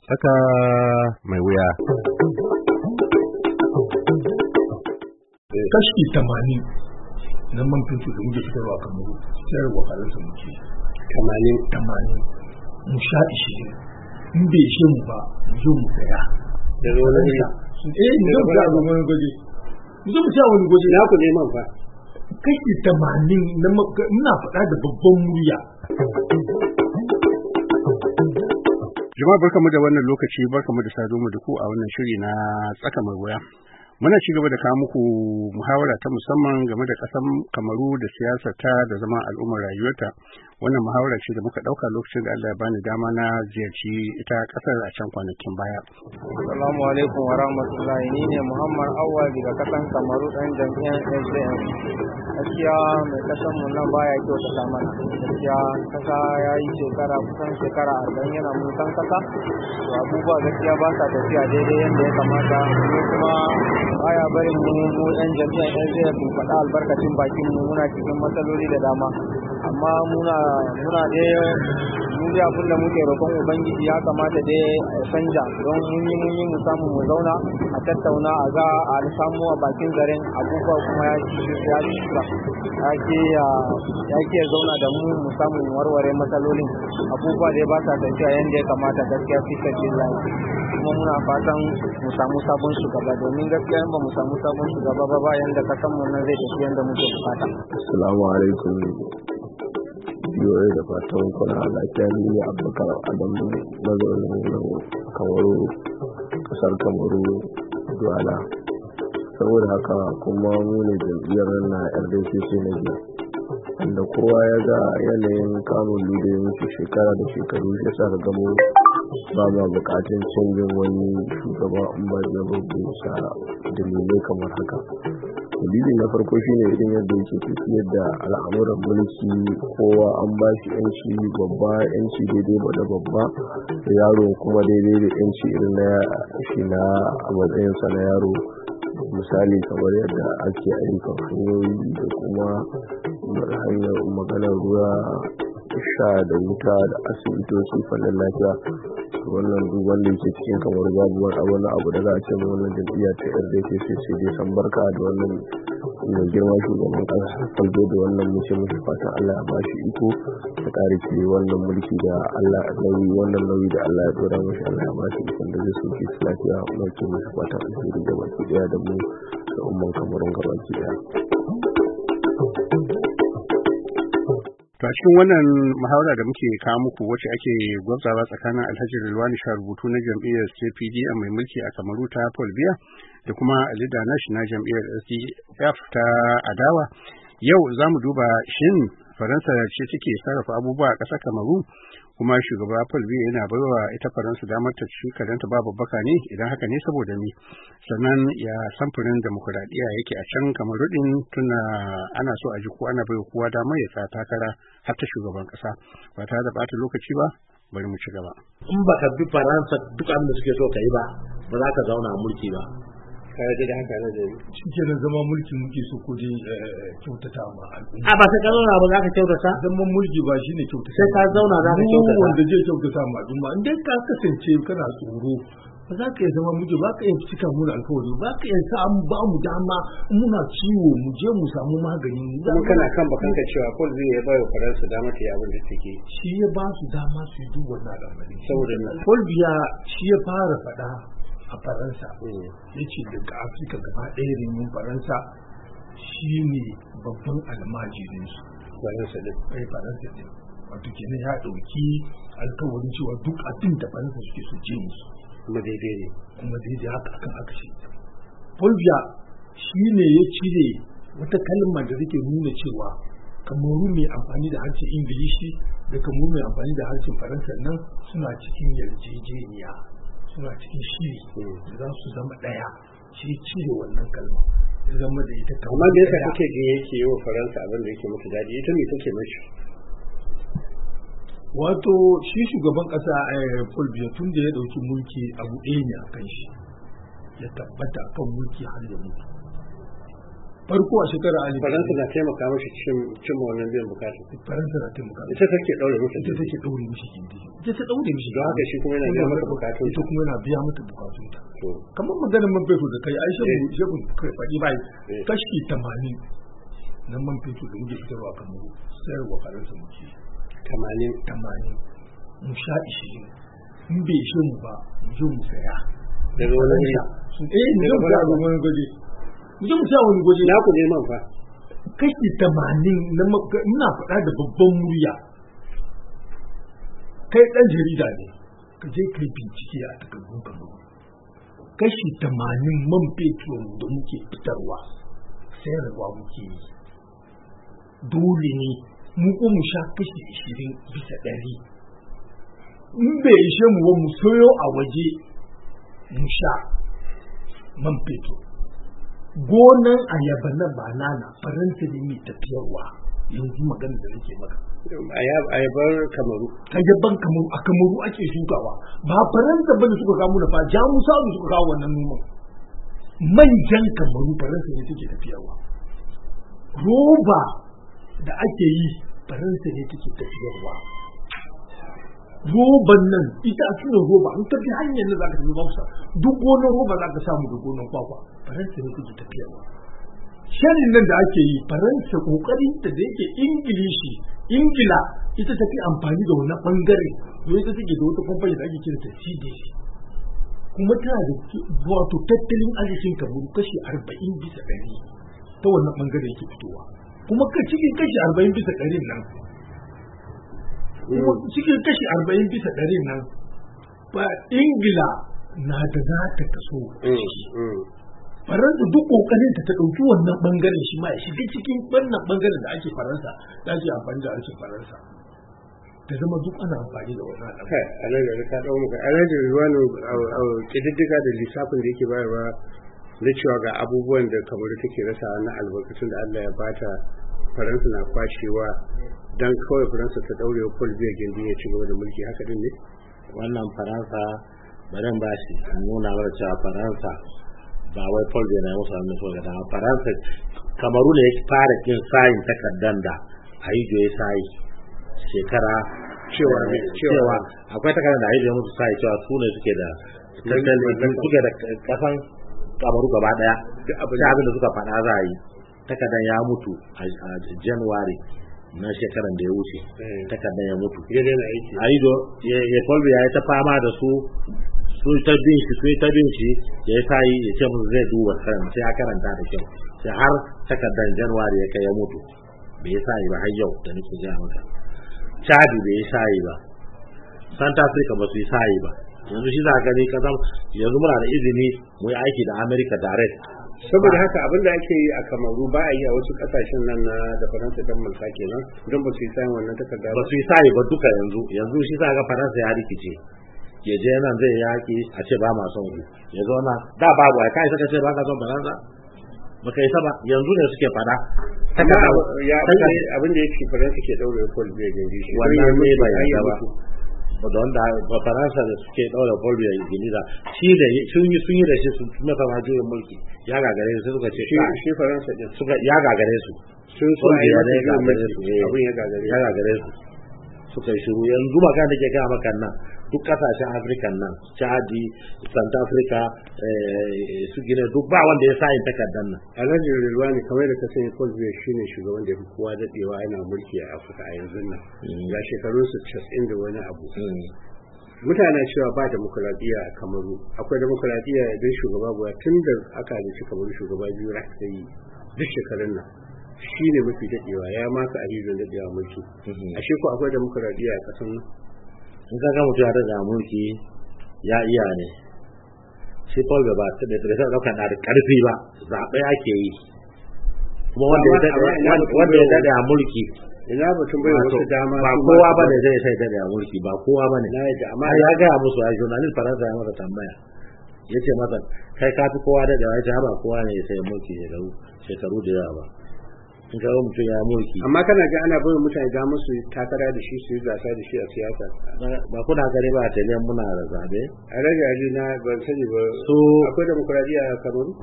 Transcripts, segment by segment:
Tsaka mai wuya. Kashi 80 na man fetur da muke fitarwa kamar sayarwa faransa muke. 80 mu sha 20 in bai ishe mu ba mu zo mu saya. Da wani mu zo mu ga wani gwaje. Mu zo mu sha wani gwaje. Na ku neman fa. Kashi 80 na muna faɗa da babban murya. Jama'a barkamu da wannan lokaci, barkamu da saduwa da ku a wannan shiri na tsaka mai wuya. Muna ci gaba da kawo muku muhawara ta musamman game da ƙasar Kamaru da siyasarta da zama al'ummar rayuwarta. Wannan muhawara ce da muka ɗauka lokacin da Allah ya bani dama na ziyarci ita ƙasar a can kwanakin baya. Assalamu alaikum wa rahmatullahi, ni ne Muhammad Awwal daga ƙasar Kamaru ɗan jam'iyyar SDM. Gaskiya mai ƙasar mu nan baya kyautata mana. Gaskiya ƙasa ya yi kusan shekara 40 yana mulkan ƙasa. To abubuwa gaskiya ba sa tafiya daidai yadda ya kamata. Mu kuma baya barin mu ɗan jam'iyyar SDF mu faɗa albarkacin bakin mu, muna cikin matsaloli da dama. Amma muna dai abin da muke roƙon ubangiji ya kamata dai canja, don mun yi mu samu mu zauna a tattauna a ga a samu a bakin garin abubuwa kuma ya ke zauna da mu samu mu warware matsalolin. Abubuwa dai ba sa tafiya yadda ya kamata gaskiya fi sabilillah. Kuma muna fatan mu samu sabon shugaba, domin gaskiya in ba mu samu sabon shugaba ba yanda kasan mu nan zai tafi yanda muke bukata. Assalamu alaikum. Yoyi da fatan kuna lafiya, ni Abubakar Adamu mazaunin Kamaru, kasar Kamaru, Douala. Saboda haka kuma mu ne jam'iyyar na RDCC na biyu, wanda kowa ya ga yanayin kamun ludayin su shekara da shekaru ya sa ga gamo ba ma bukatun canjin wani shugaba in ba da bisa dalilai kamar haka. Dalili na farko shine irin yadda yake tafiyar da al'amuran mulki, kowa an ba shi yanci, babba yanci daidai da babba, da yaro kuma daidai da yanci irin na shi na a matsayinsa na yaro. Misali kamar yadda ake ayyukan hanyoyi da kuma hanyar maganar ruwa, sha da wuta da asibitoci, fannin lafiya. Wannan duk wanda yake cikin kamar babu wani abu da za a ce wannan jam'iyya ta RDCC sai dai san barka da wannan mai girma shugaban kasa kalbo da wannan muke musu fatan Allah ya bashi iko da kare ki wannan mulki da Allah nauyi da Allah ya dora mashi, Allah ya bashi iko da zai soke lafiya. Muke musu fatan alheri da baki daya da mu da umman Kamarun gabaki daya. To a cikin wannan muhawara da muke kawo muku wacce ake gwabzawa tsakanin Alhaji Rilwani Sharubutu na jam'iyyar CPDM mai mulki a Kamaru ta Paul Biya da kuma Ali Danash na jam'iyyar SDF ta adawa. Yau za mu duba shin Faransa ce take sarrafa abubuwa a ƙasar Kamaru, kuma shugaba Paul Biya yana baiwa ita Faransa damar ta ci karanta babu baka ne, idan haka ne saboda ni. Sannan ya samfurin demokuraɗiyya yake a can Kamaru din, tuna ana so a ji ko ana baiwa kowa damar ya sa takara har ta shugaban ƙasa. Ba tare da ɓata lokaci ba, bari mu ci gaba. In baka bi Faransa duk abin da suke so ka yi ba za ka zauna a mulki ba. Kare da haka na da Shi ke da zama mulki muke so ko dai kyautata ma al'umma. A ba ta zauna ba za ka kyautata? Zaman mulki ba shi ne kyautata. Sai ka zauna za ka kyautata. Wanda zai kyautata ma al'umma, in dai ka kasance kana tsoro ba za ka iya zama mulki, ba ka iya cika mu alkawari, ba ka iya sa an ba mu dama muna ciwo mu je mu samu magani. Kuma kana kan bakanka cewa Paul Biya ya bai wa Faransa dama ta yi abin da take. Shi ya ba su dama su yi duk wannan al'amari. Saboda Paul Biya shi ya fara faɗa a Faransa, ya ce daga Afirka gaba ɗaya renin Faransa shi ne babban almajirinsu. Faransa ɗin. Wato kenan ya ɗauki alkawarin cewa duk abin da Faransa suke so ce musu. Kuma daidai ne. Kuma daidai haka akan aka ce. Paul Biya shi ne ya cire wata kalma da take nuna cewa Kamaru mai amfani da harshen Ingilishi da Kamaru mai amfani da harshen Faransa nan suna cikin yarjejeniya, suna cikin shiri da za su zama ɗaya. Shi cire wannan kalma ya zama da ita kamar. Amma da yasa kake ga yake yi wa Faransa abin da yake mata daɗi, ita me take mashi? Wato shi shugaban ƙasa Paul Biya tun da ya ɗauki mulki abu ɗaya ne a kan shi, ya tabbata kan mulki har ya mutu. farko a shekara alif Faransa na taimaka mashi cin wannan biyan bukatu. Faransa na taimaka Ita take daure musu. ita take daure mishi gindi ita ta daure mishi Don haka shi kuma yana biya mata bukatun. ita kuma yana biya mata bukatun ta To, kamar maganar man fetur da kai aisha mu kai faɗi bai kashi 80 na man fetur da muke fitarwa kan mu sayarwa Faransa muke 80 mu sha 20 in bai ishe mu ba mu je mu saya daga wani wuri. mu je mu saya wani gwaje mu je mu saya wani gwaje Na ku neman fa. kashi 80 na ina faɗa da babban murya kai ɗan jarida ne ka je kai bincike a takardun kano kashi 80 man fetur da muke fitarwa sayarwa muke yi dole ne mu ko mu sha kashi 20 bisa 100 in bai ishe mu ba mu soyo a waje mu sha man fetur gonan ayaba na banana Faransa ne mai tafiyarwa yanzu magana da nake maka Ayabar Kamaru. ayyaban kamaru a kamaru ake shukawa ba Faransa bane suka kawo na fa jamusa ne suka kawo wannan noman manjan kamaru Faransa ne take tafiyarwa roba da ake yi Faransa ne take tafiyarwa roban nan ita a cikin roba in ka bi hanyar da za ka tafi ba duk gonar roba za ka samu da gonar kwakwa Faransa ne take tafiyarwa shirin nan da ake yi Faransa kokarin ta da yake Ingila ita tafi amfani da wani bangare don ita take da wata kamfani da ake kira ta CDC kuma tana da wato tattalin arzikin kamar kashi 40 bisa 100 ta wannan bangare yake fitowa kuma cikin kashi 40 bisa 100 nan kuma cikin kashi 40 bisa 100 nan ba Ingila na da za ta kaso Faransa duk kokarin ta ɗauki wannan bangaren shi ma ya shiga cikin wannan bangaren da ake Faransa da ake amfani da harshen Faransa ta zama duk ana amfani da wannan al'amari. Kai, a nan da ka ɗau muka, a nan da ruwanu ƙididdiga da lissafin da yake bayarwa na cewa ga abubuwan da kamar take rasa na albarkatun da Allah ya bata Faransa na kwashewa don kawai Faransa ta ɗaure wa Paul Biya gindi ya ci gaba da mulki haka din ne? Wannan Faransa bari ba shi nuna mana cewa Faransa ba wai Paul Biya na musu hannun soja da Faransa Kamaru ne ya fara kin sayin takardar da Ayijo ya sayi shekara cewa akwai takardar da Ayijo ya musu sayi cewa su ne suke da kasan Kamaru gaba daya abin da suka faɗa za a yi takardar ya mutu a January na shekaran da ya wuce takardar ya mutu Ayijo ya Paul Biya ya ta fama da su ta bin shi ya yi sayi ya ce musu zai duba sai ya karanta da kyau sai har takardar January ya kai ya mutu bai yi sayi ba har yau da nake gaya maka Chadi bai yi sayi ba South Africa ba su yi sayi ba yanzu shi za a gani kasam yanzu muna da izini mu yi aiki da America direct saboda haka abin da ake yi a Kamaru ba a yi a wasu kasashen nan na da Faransa don mulka kenan don ba su yi sayin wannan takarda ba su yi sayi ba duka yanzu shi za ga Faransa ya rikice ya je nan zai yaki a ce ba ma son ya zo na da babu ai kai saka ce ba ka son Faransa baka yi saba yanzu ne suke fada abin da yake Faransa ke daure Paul Biya gindi shi wannan ne bai yi ba don da Faransa da suke daura Paul Biya gindi da shi da sun yi da shi sun masa majuyin mulki ya gagare su suka ce shi Faransa din suka ya gagare su sun so a yi abin ya gagare su suka yi shiru yanzu magana da ke gaya maka nan duk kasashen Afirka nan Chadi South Africa su gine duk ba wanda ya sayin takardar nan Alhaji Rilwani kamar da ka sani Paul Biya shine shugaban da ya fi kowa dadewa yana mulki a Afirka a yanzu nan ga shekarun su 90 da wani abu mutane cewa ba demokradiyya a Kamaru akwai demokradiyya idan shugaba guda tun da aka halitta Kamaru shugaba biyu rak da yi duk shekarun nan shi ne mafi daɗewa ya maka a hizon daɗewa mulki ashe ko akwai demokradiyya a ƙasar nan in ka ga mutum ya daɗa mulki ya iya ne shi Paul ba ta da ta ɗaukar da ƙarfi ba zaɓe ake yi kuma wanda ya daɗa mulki ina batun bai wasu dama ba kowa ba ne zai sai daɗa mulki ba kowa ba ne amma ya gaya musu a journalist Faransa ya masa tambaya ya ce masa kai ka fi kowa daɗewa ya ce ba kowa ne ya sai mulki shekaru da yawa ba in kawo mutum ya mulki amma kana ga ana barin mutane da musu takara da shi su yi gasa da shi a siyasa ba kuna gani ba a taliyan muna da zabe a rage ali na ban sani ba so akwai demokradiyya a Kamaru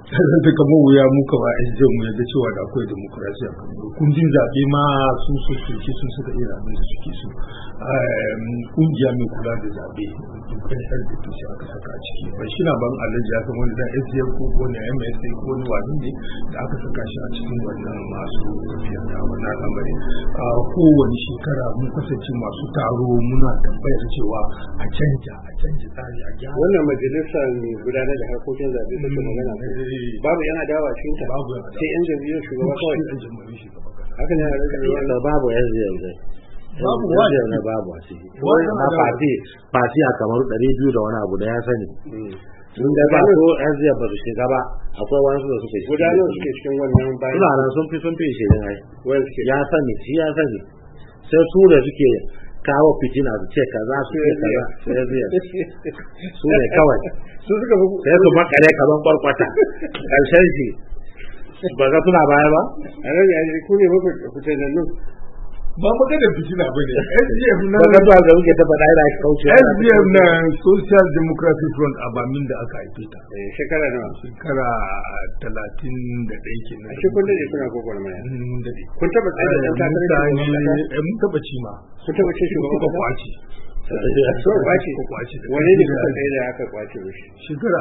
da kamar wuya muka ba SDM mu yadda cewa da akwai demokrasiya kundin zaɓe ma sun so suke sun suka iya abin da suke so kungiya mai kula da zaɓe dukkan RDP sai aka saka a ciki ba shi na ban alaji ya san wani da SDM ko wani MSA ko wani wani ne da aka saka shi a cikin wannan masu tafiyar da wannan al'amari kowane shekara mun kasance masu taro muna tambayar cewa a canja tsari a gyara wannan majalisar gudanar da harkokin zaɓe take magana babu yana dawa cikin ta sai yan jam'iyyar shugaba kawai haka ne a rage babu yan jam'iyyar babu wani na babu a ciki na fati a kamar 200 da wani abu da ya sani sun da ba ko yanzu ba su shiga ba akwai wani su da suke shiga gudanar suke cikin wannan bayan suna nan sun fi shirin ai ya sani sai su da suke kawo fitina su ce kaza su ce kaza sai zai su ne kawai su suka sai su makare kaman kwarkwata karshen shi ba ga tuna baya ba a rage a ku ne mafi fitanannun ba maganar fitina ba ne SDF na ba ga ga muke ta faɗa ina kauce SDF na Social Democratic Front a Bamin da aka haife ta shekara nawa shekara 31 kenan a shi kun dade kuna gogor mai dade kun taba tsaye da dan takarar mun taba ci ma kun taba ce shugaban ko kwaci so kwaci wani ne kuka tsaye da aka kwace mishi shekara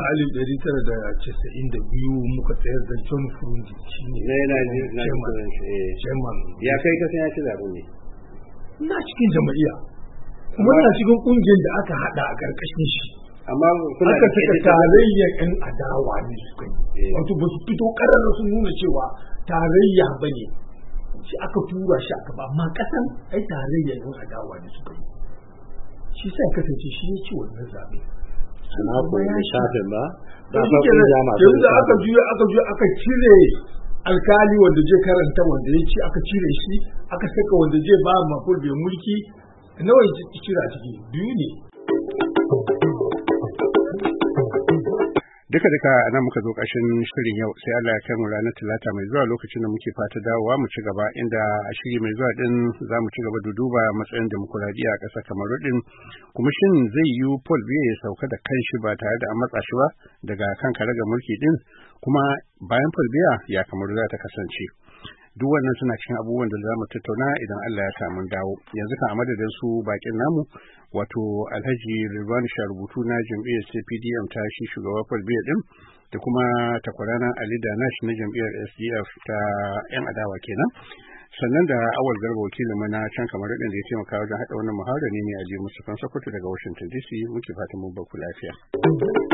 1992 muka tsayar da John Frundi shine na chairman ya kai ka san ya ci zaɓe ne na cikin jama'iyya kuma na cikin kungiyar da aka hada a karkashin shi amma kuna aka saka tarayyar yan adawa ne suka yi wato ba su fito karara sun nuna cewa tarayya bane shi aka tura shi aka ba amma kasan ai tarayyar yan adawa ne suka yi shi sai kasance shi ya ci wannan zabe ana ko ya shafe ba da yanzu aka juya aka cire alkali wanda je karanta wanda ya ci aka cire shi aka saka wanda je ba maful bai mulki nawa ya cira ciki biyu ne duka nan muka zo ƙarshen shirin yau sai Allah ya kai mu ranar talata mai zuwa lokacin da muke fata dawowa mu ci gaba inda a shiri mai zuwa din za mu ci gaba da duba matsayin demokuraɗiyya a ƙasar Kamaru din kuma shin zai yi Paul Biya ya sauka da kanshi ba tare da an matsa shi ba daga kan karaga mulki din kuma bayan Paul Biya ya Kamaru za ta kasance duk wannan suna cikin abubuwan da za mu tattauna idan Allah ya sa mun dawo yanzu kan a madadin su bakin namu wato Alhaji Rilwan Sharubutu na jam'iyyar CPDM ta shi shugaba Paul Biya din da kuma takwarana Ali Danash na jam'iyyar SDF ta yan adawa kenan sannan da Awal Garba wakilin mu na can kamar din da ya taimaka wajen haɗa wannan muhawara ne a Aliyu Mustafa Sokoto daga Washington DC muke fatan mun ba ku lafiya